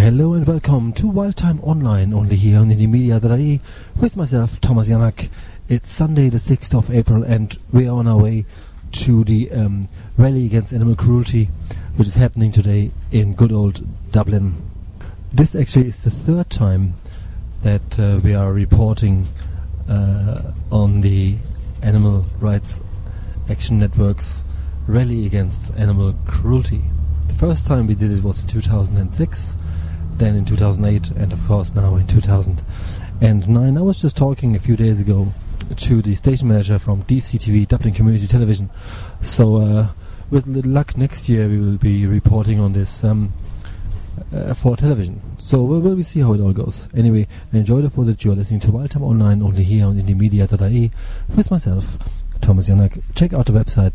Hello and welcome to Wild Time Online, only here on indiemedia.ie, with myself, Thomas Janak. It's Sunday the 6th of April and we are on our way to the rally against animal cruelty, which is happening today in good old Dublin. This actually is the third time that we are reporting on the Animal Rights Action Network's rally against animal cruelty. The first time we did it was in 2006, then in 2008, and of course now in 2009. I was just talking a few days ago to the station manager from DCTV, Dublin Community Television. So with little luck, next year we will be reporting on this for television. So we'll see how it all goes. Anyway, enjoy the footage. You are listening to Wild Time Online, only here on indiemedia.ie, with myself, Thomas Janak. Check out the website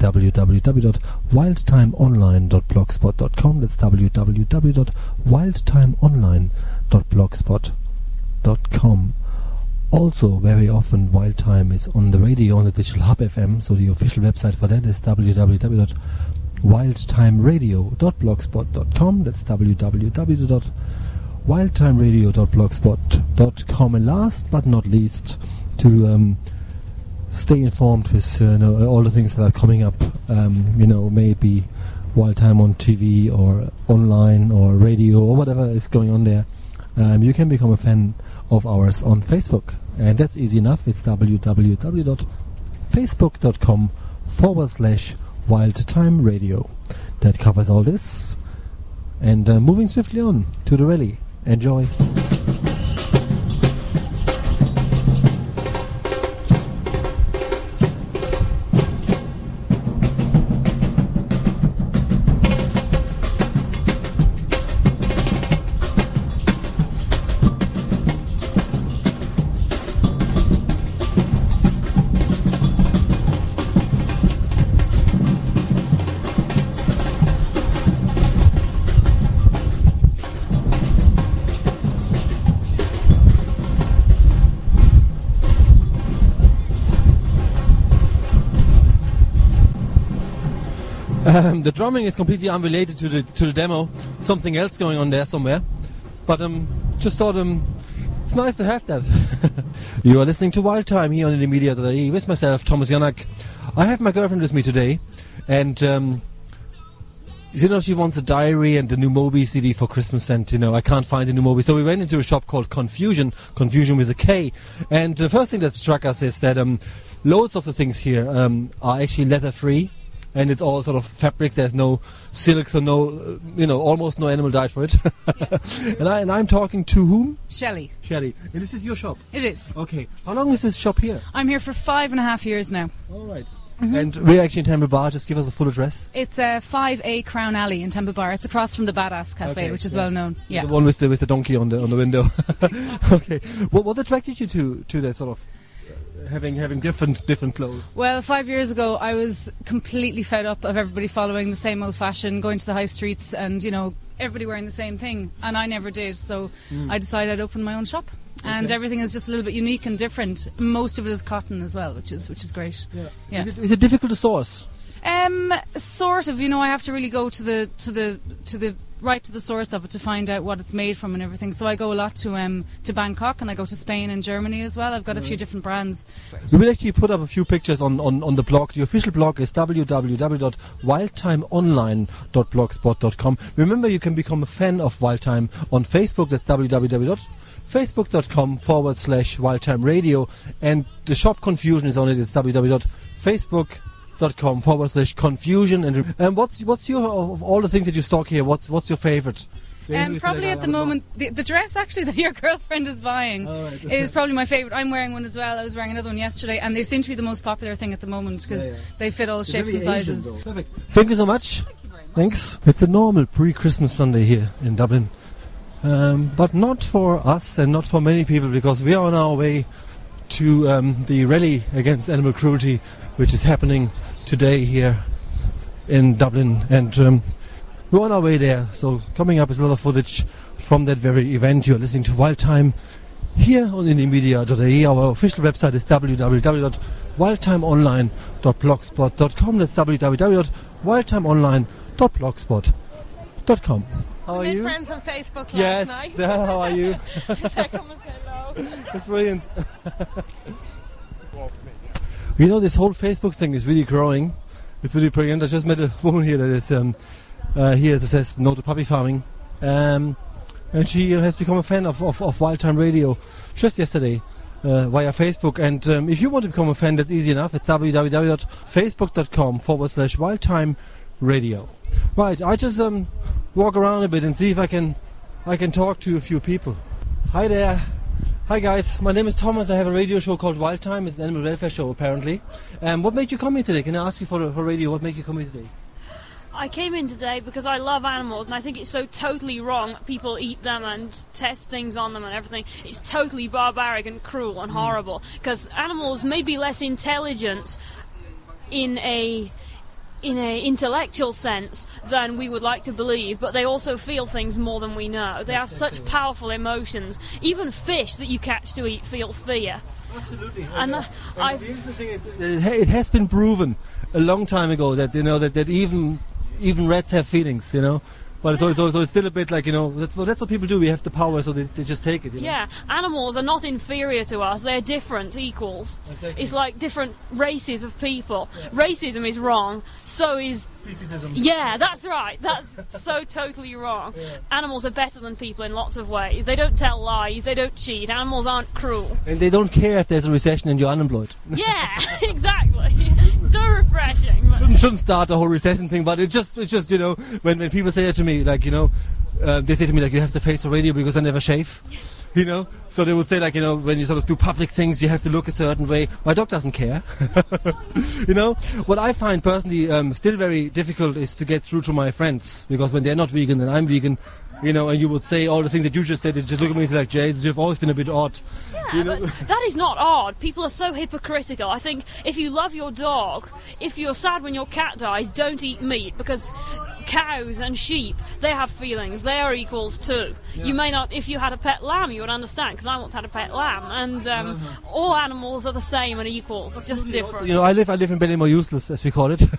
www.wildtimeonline.blogspot.com. That's www.wildtimeonline.blogspot.com. Also, very often, Wild Time is on the radio on the Digital Hub FM, so the official website for that is www.wildtimeradio.blogspot.com. That's www.wildtimeradio.blogspot.com. And last but not least, to stay informed with all the things that are coming up, maybe Wild Time on TV or online or radio or whatever is going on there, you can become a fan of ours on Facebook, and that's easy enough. It's www.facebook.com/wildtimeradio. That covers all this, and moving swiftly on to the rally. Enjoy. The drumming is completely unrelated to the demo. Something else going on there somewhere. But just thought it's nice to have that. You are listening to Wild Time here on indiemedia.ie with myself, Thomas Janak. I have my girlfriend with me today, and she wants a diary and the new Moby CD for Christmas, and I can't find the new Moby, so we went into a shop called Confusion with a K, and the first thing that struck us is that loads of the things here are actually leather free. And it's all sort of fabrics. There's no silks or no, almost no animal dyed for it. Yeah. and I'm talking to whom? Shelley. And this is your shop? It is. Okay. How long is this shop here? I'm here for 5.5 years now. All right. Mm-hmm. And we're actually in Temple Bar. Just give us the full address. It's 5A Crown Alley in Temple Bar. It's across from the Badass Cafe, which is well known. Yeah. The one with the donkey on the window. Okay. What attracted you to that sort of having different clothes? Well, 5 years ago I was completely fed up of everybody following the same old fashion, going to the high streets and everybody wearing the same thing, and I never did, so I decided I'd open my own shop. And everything is just a little bit unique and different. Most of it is cotton as well, which is great. Yeah. Is it difficult to source? Sort of. I have to really go to the right to the source of it to find out what it's made from and everything. So I go a lot to Bangkok, and I go to Spain and Germany as well. I've got a few different brands. We will actually put up a few pictures on the blog. The official blog is www.wildtimeonline.blogspot.com. Remember, you can become a fan of Wild Time on Facebook. That's www.facebook.com/wildtimeradio, and the shop Confusion is on it. It's www.facebook.com/confusion. And what's your, of all the things that you stock here, what's your favorite? Probably at the moment the dress actually that your girlfriend is buying is probably my favorite. I'm wearing one as well. I was wearing another one yesterday, and they seem to be the most popular thing at the moment because they fit all shapes and sizes. Asian, perfect. Thank you so much. Thank you very much. Thanks. It's a normal pre-Christmas Sunday here in Dublin, but not for us and not for many people, because we are on our way to the rally against animal cruelty, which is happening today here in Dublin, and we're on our way there. So coming up is a lot of footage from that very event. You're listening to Wild Time here on indiemedia.ie. Our official website is www.wildtimeonline.blogspot.com. That's www.wildtimeonline.blogspot.com. How are We you? made friends on Facebook Yes. last night. How are you? Come and say hello. That's brilliant. You know, this whole Facebook thing is really growing. It's really brilliant. I just met a woman here that is here that says no to puppy farming, and she has become a fan of Wild Time Radio just yesterday via Facebook. And if you want to become a fan, that's easy enough. It's www.facebook.com/Wild Time Radio. Right, I just walk around a bit and see if I can talk to a few people. Hi there. Hi guys, my name is Thomas. I have a radio show called Wild Time. It's an animal welfare show apparently. What made you come here today? Can I ask you for radio, what made you come here today? I came in today because I love animals and I think it's so totally wrong that people eat them and test things on them and everything. It's totally barbaric and cruel and horrible, because animals may be less intelligent in a intellectual sense than we would like to believe, but they also feel things more than we know. They have such powerful emotions. Even fish that you catch to eat feel fear. Absolutely. And the interesting thing is, it has been proven a long time ago that that even rats have feelings, But so it's still a bit like, that's what people do. We have the power, so they just take it. Yeah, animals are not inferior to us. They're different equals. Exactly. It's like different races of people. Yeah. Racism is wrong, so is... Speciesism. Yeah, that's right. That's so totally wrong. Yeah. Animals are better than people in lots of ways. They don't tell lies, they don't cheat. Animals aren't cruel. And they don't care if there's a recession and you're unemployed. Yeah, exactly. So refreshing. Shouldn't start the whole recession thing, but it just when people say it to me, like, they say to me, like, you have to face the radio because I never shave, so they would say, like, when you sort of do public things, you have to look a certain way. My dog doesn't care. What I find personally still very difficult is to get through to my friends, because when they're not vegan and I'm vegan, and you would say all the things that you just said, they just look at me and say, like, Jesus, you've always been a bit odd. Yeah, but that is not odd. People are so hypocritical. I think if you love your dog, if you're sad when your cat dies, don't eat meat, because cows and sheep, they have feelings. They are equals too. Yeah. You may not, if you had a pet lamb, you would understand, because I once had a pet lamb, and all animals are the same and equals, absolutely. Just different. I live in Ballymore Useless, as we call it.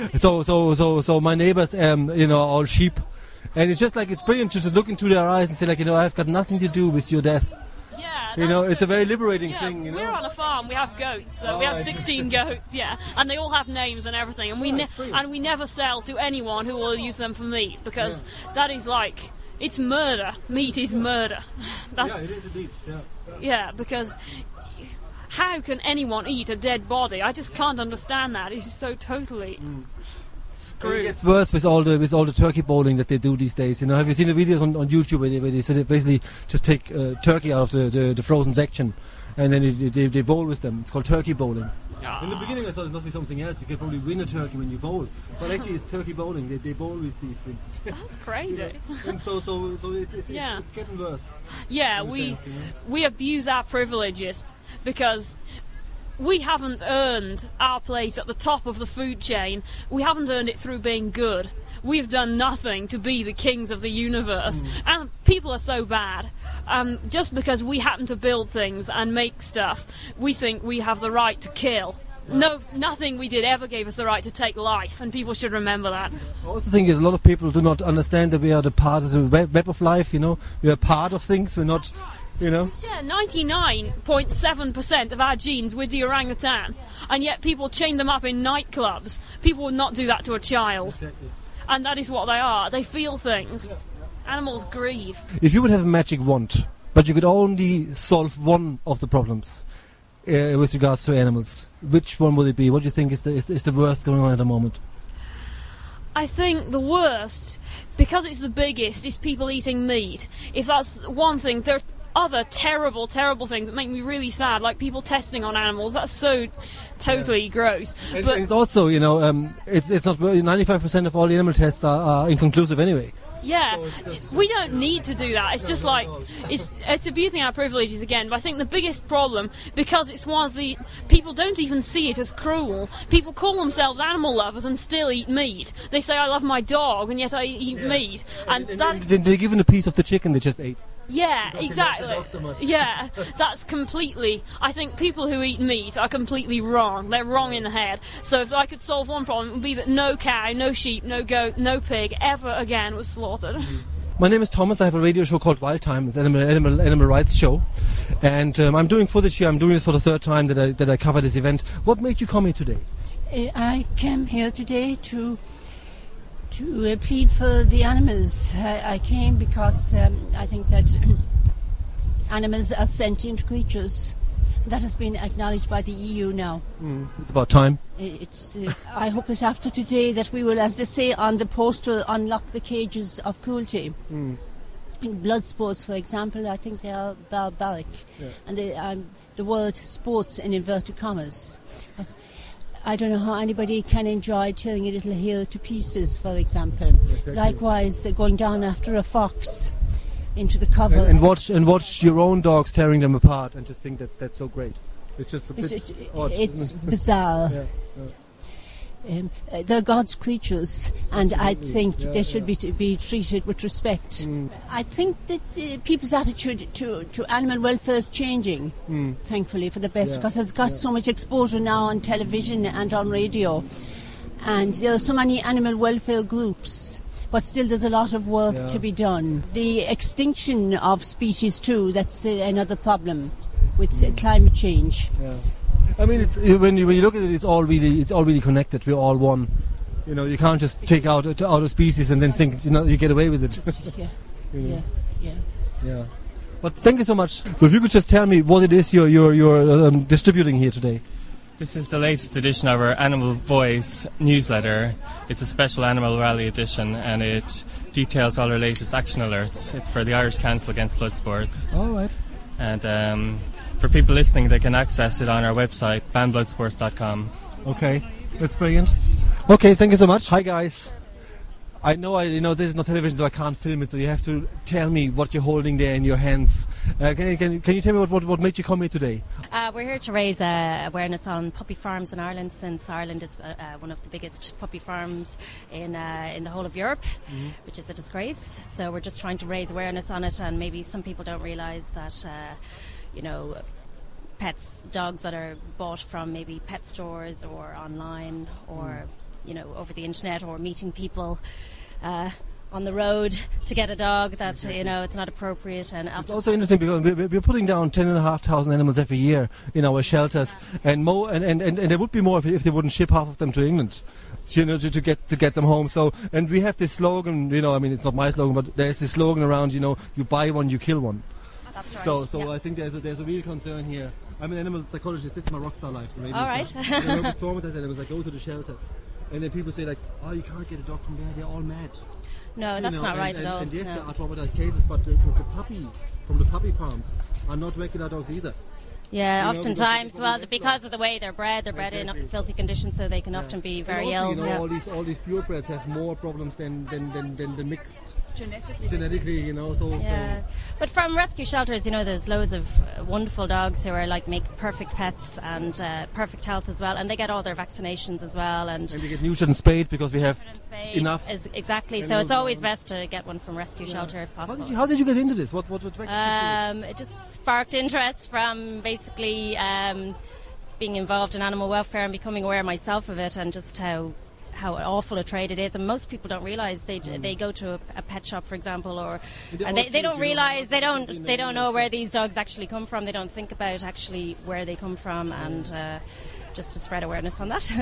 so my neighbours, are all sheep. And it's just like, it's brilliant to just look into their eyes and say, like, I've got nothing to do with your death. Yeah, it's a very liberating thing. We're on a farm. We have goats, so we have 16 goats. Yeah, and they all have names and everything. And we never sell to anyone who will use them for meat, because that is like, it's murder. Meat is murder. It is indeed. Yeah, because how can anyone eat a dead body? I just can't understand that. It's so totally. Screwed. It gets worse with all the turkey bowling that they do these days. Have you seen the videos on YouTube where they basically just take turkey out of the frozen section, and then they bowl with them? It's called turkey bowling. In the beginning I thought it must be something else. You could probably win a turkey when you bowl, but actually it's turkey bowling. They bowl with these things. That's crazy. And so it's getting worse. Yeah, we abuse our privileges because we haven't earned our place at the top of the food chain. We haven't earned it through being good. We've done nothing to be the kings of the universe. And people are so bad. Just because we happen to build things and make stuff, we think we have the right to kill. No, nothing we did ever gave us the right to take life, and people should remember that. I also think a lot of people do not understand that we are the part of the web of life, We are part of things, we're not... We share 99.7% of our genes with the orangutan, and yet people chain them up in nightclubs. People would not do that to a child. Exactly. And that is what they are. They feel things. Animals grieve. If you would have a magic wand, but you could only solve one of the problems with regards to animals, which one would it be? What do you think is the worst going on at the moment? I think the worst, because it's the biggest, is people eating meat. If that's one thing, there are other terrible, terrible things that make me really sad, like people testing on animals. That's so totally gross. And it's also, it's not 95% of all the animal tests are inconclusive anyway. Yeah, we don't need to do that. It's just like, it's abusing our privileges again. But I think the biggest problem, because it's one of the, people don't even see it as cruel. People call themselves animal lovers and still eat meat. They say, I love my dog, and yet I eat meat. And they're given a piece of the chicken they just ate. Yeah, exactly. So yeah, that's completely... I think people who eat meat are completely wrong. They're wrong in the head. So if I could solve one problem, it would be that no cow, no sheep, no goat, no pig ever again was slaughtered. My name is Thomas. I have a radio show called Wild Time. It's an animal rights show, and I'm doing footage here. I'm doing this for the third time that I cover this event. What made you come here today? I came here today to plead for the animals. I came because I think that animals are sentient creatures. That has been acknowledged by the EU now. It's about time. I hope that after today that we will, as they say on the poster, unlock the cages of cruelty. In blood sports, for example, I think they are barbaric. Yeah. And the word sports in inverted commas. I don't know how anybody can enjoy tearing a little hair to pieces, for example. Exactly. Likewise, going down after a fox into the cover. And watch your own dogs tearing them apart and just think that's so great. It's just a bit odd. It's bizarre. They're God's creatures, and I think they should be treated with respect. I think that people's attitude to animal welfare is changing, thankfully, for the best, because it's got so much exposure now on television and on radio. And there are so many animal welfare groups, but still there's a lot of work to be done. The extinction of species too, that's another problem with climate change. I mean, it's, when you look at it, it's all really connected. We're all one. You know, you can't just take out a species and then think you get away with it. Yeah. But thank you so much. So if you could just tell me what it is you're distributing here today. This is the latest edition of our Animal Voice newsletter. It's a special Animal Rally edition, and it details all our latest action alerts. It's for the Irish Council Against Blood Sports. All right. And for people listening, they can access it on our website, banbloodsports.com. Okay, that's brilliant. Okay, thank you so much. Hi guys. I know this is not television, so I can't film it. So you have to tell me what you're holding there in your hands. Can you tell me what made you come here today? We're here to raise awareness on puppy farms in Ireland, since Ireland is one of the biggest puppy farms in the whole of Europe, which is a disgrace. So we're just trying to raise awareness on it, and maybe some people don't realise that dogs that are bought from maybe pet stores or online or over the internet, or meeting people on the road to get a dog, that it's not appropriate. And it's also interesting because we're putting down 10,500 animals every year in our shelters, and there would be more if they wouldn't ship half of them to England, to get them home. So, and we have this slogan, it's not my slogan, but there's this slogan around, you buy one, you kill one. That's right. So I think there's a real concern here. I'm an animal psychologist. This is my rockstar life. The radio all right. I work with traumatized animals. I go to the shelters, and then people say like, "Oh, you can't get a dog from there. They're all mad." No, that's not right at all. And yes, there are traumatized cases, but the puppies from the puppy farms are not regular dogs either. Yeah, oftentimes, because of the way they're bred in filthy conditions, so they can often be very ill. All these purebreds have more problems than the mixed. Genetically, So. But from rescue shelters, there's loads of wonderful dogs who are make perfect pets and perfect health as well, and they get all their vaccinations as well. And they get neutered and spayed because we have enough. Exactly. So it's always best to get one from rescue shelter if possible. How did you get into this? What attracted you? It just sparked interest from basically being involved in animal welfare and becoming aware myself of it, and just how awful a trade it is. And most people don't realise they go to a pet shop, for example, and they don't realise they don't know where these dogs actually come from. They don't think about actually where they come from, and just to spread awareness on that.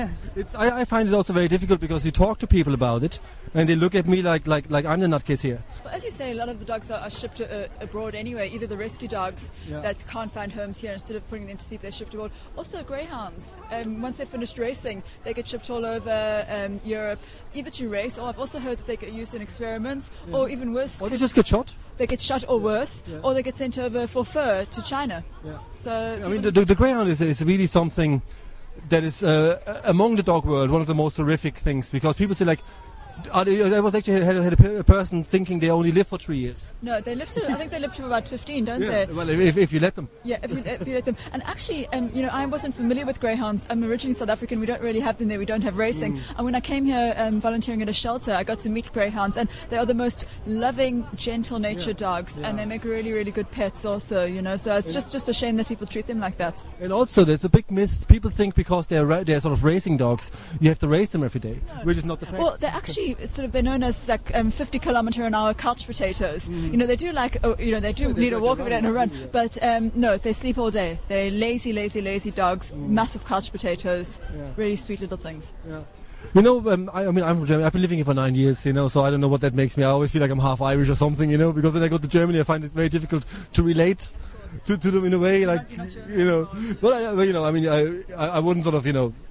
I find it also very difficult because you talk to people about it and they look at me like I'm the nutcase here. Well, as you say, a lot of the dogs are shipped abroad anyway. Either the rescue dogs that can't find homes here, instead of putting them to sleep, they're shipped abroad. Also greyhounds, once they've finished racing, they get shipped all over Europe, either to race, or I've also heard that they get used in experiments, or even worse. Or they just get shot? They get shot, or worse, or they get sent over for fur to China. Yeah. So the greyhound is really something that is among the dog world one of the most horrific things, because people say I was actually had a person thinking they only live for 3 years. No, they live to. I think they live to about 15, don't they? Well, if you let them. Yeah, if you let them. And actually, I wasn't familiar with greyhounds. I'm originally South African. We don't really have them there. We don't have racing. And when I came here volunteering at a shelter, I got to meet greyhounds, and they are the most loving, gentle-natured dogs, and they make really, really good pets also. So it's just a shame that people treat them like that. And also, there's a big myth. People think because they're sort of racing dogs, you have to race them every day, which is not the fact. Well, they actually actually sort of, they're known as like 50-kilometer-an-hour couch potatoes. You know, they do like, they do need a walk every day and a run, but no, they sleep all day. They're lazy, lazy, lazy dogs, massive couch potatoes, really sweet little things. Yeah. You know, I mean, I'm from Germany. I've been living here for 9 years, you know, so I don't know what that makes me. I always feel like I'm half Irish or something, you know, because when I go to Germany, I find it's very difficult to relate to them in a way, like, you know. Well, you know, I mean, I wouldn't sort of, you know,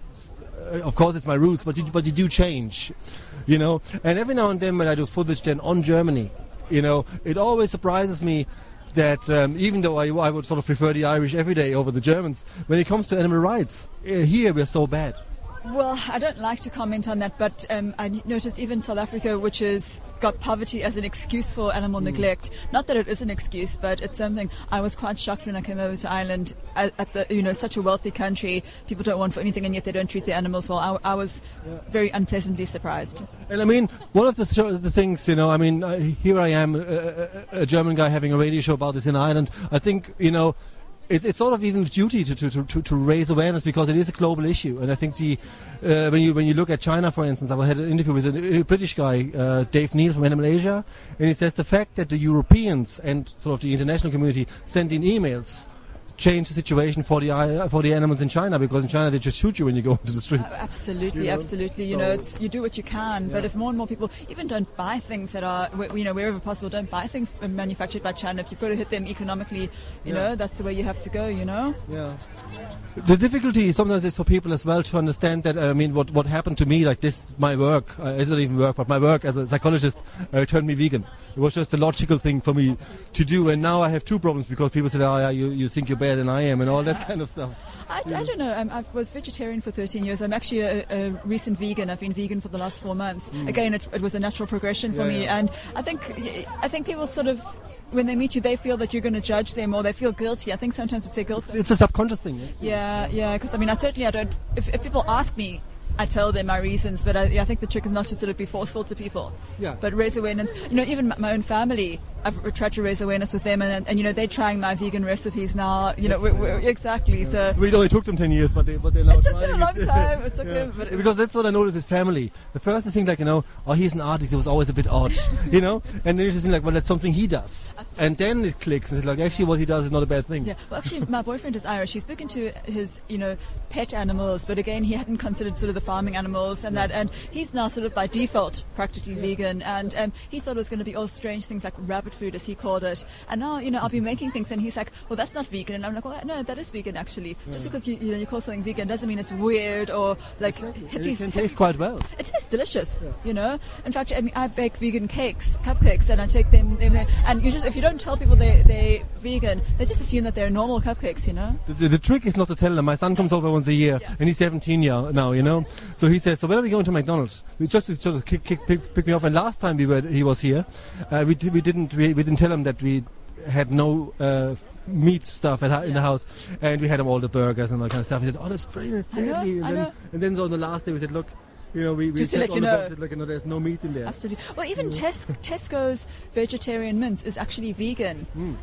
of course it's my roots, but you do change, you know. And every now and then when I do footage then on Germany, you know, it always surprises me that even though I would sort of prefer the Irish every day over the Germans, when it comes to animal rights, here we're so bad. Well, I don't like to comment on that, but I notice even South Africa, which has got poverty as an excuse for animal neglect. Not that it is an excuse, but it's something. I was quite shocked when I came over to Ireland at the, you know, such a wealthy country. People don't want for anything, and yet they don't treat the animals well. I was very unpleasantly surprised. And I mean, one of the things, you know, I mean, here I am, a German guy having a radio show about this in Ireland. I think, you know, it's sort of even a duty to raise awareness, because it is a global issue. And I think when you look at China, for instance, I had an interview with a British guy, Dave Neal from Animal Asia, and he says the fact that the Europeans and sort of the international community send in emails change the situation for the animals in China, because in China they just shoot you when you go into the streets. Absolutely, you know? absolutely. You know, you do what you can, but if more and more people even don't buy things that are, you know, wherever possible, don't buy things manufactured by China. If you've got to hit them economically, you know, that's the way you have to go. You know. Yeah. The difficulty sometimes is for people as well to understand that, I mean, what happened to me, like this, my work, is not even work, but my work as a psychologist turned me vegan. It was just a logical thing for me to do, and now I have two problems, because people say, oh yeah, you think you're better than I am, and all that kind of stuff. I don't know. I was vegetarian for 13 years. I'm actually a recent vegan. I've been vegan for the last 4 months. Again, it was a natural progression for me, and I think people sort of, when they meet you, they feel that you're going to judge them, or they feel guilty. I think sometimes it's a guilt thing. It's a subconscious thing. Yes? Yeah, because I mean, I don't. If people ask me, I tell them my reasons, but I think the trick is not to sort of be forceful to people. Yeah. But raise awareness. You know, even my own family, I've tried to raise awareness with them, and you know, they're trying my vegan recipes now. You know, exactly. Yeah. So it only took them 10 years, but they're now it took them a long time. It took them, but because that's what I noticed his family. The first thing, like, you know, oh, he's an artist. He was always a bit odd, you know. And then you just think like, well, that's something he does. Absolutely. And then it clicks, and it's like, actually, what he does is not a bad thing. Yeah. Well, actually, my boyfriend is Irish. He's big into his, you know, pet animals, but again, he hadn't considered sort of the farming animals and that, and he's now sort of by default practically vegan, and he thought it was going to be all strange things like rabbit food, as he called it, and now, you know, I'll be making things and he's like, well, that's not vegan, and I'm like, well, no, that is vegan actually. Just because you call something vegan doesn't mean it's weird or like hippie. It can taste quite well. It tastes delicious, you know. In fact, I mean, I bake vegan cupcakes, and I take them there, and if you don't tell people they're vegan, they just assume that they're normal cupcakes, you know. The trick is not to tell them. My son comes over once a year, and he's 17 now, you know. So he says, so when are we going to McDonald's? Just to pick me off. And last time he was here, we didn't tell him that we had no meat stuff in the house, and we had him all the burgers and all that kind of stuff. He said, oh, that's brilliant, it's deadly. And then so on the last day we said, look, you know, we just to let you know, said, look, you know, there's no meat in there. Absolutely. Well, even Tesco's vegetarian mince is actually vegan,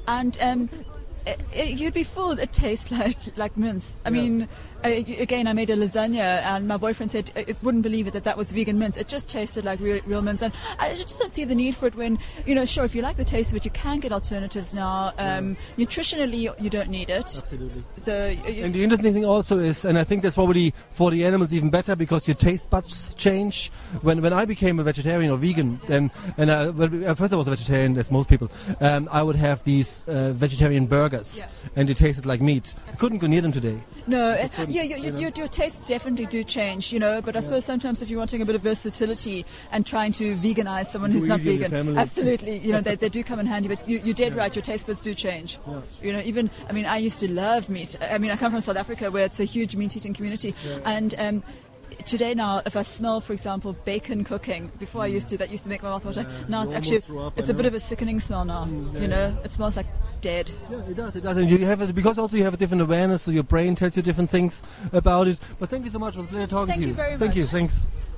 and you'd be fooled. It tastes like mince. I mean, again, I made a lasagna, and my boyfriend said it wouldn't believe it that was vegan mince. It just tasted like real mince, and I just don't see the need for it. When, you know, sure, if you like the taste of it, you can get alternatives now. Nutritionally, you don't need it. Absolutely. So, and the interesting thing also is, and I think that's probably for the animals even better, because your taste buds change. When I became a vegetarian or vegan, first I was a vegetarian, as most people, I would have these vegetarian burgers, and it tasted like meat. I couldn't go near them today. No, your tastes definitely do change, you know, but I suppose sometimes if you're wanting a bit of versatility and trying to veganize someone who's not vegan, absolutely, you know, they do come in handy, but you're dead right, your taste buds do change. Yeah. You know, even, I mean, I used to love meat. I mean, I come from South Africa where it's a huge meat-eating community, and today now, if I smell, for example, bacon cooking, before I used to, that used to make my mouth water. Now it's actually, it's a bit of a sickening smell now. You know, it smells like dead. Yeah, it does. And you have it, because also you have a different awareness, so your brain tells you different things about it. But thank you so much. It was a pleasure talking to you. Thank you very much. Thank you. Thanks.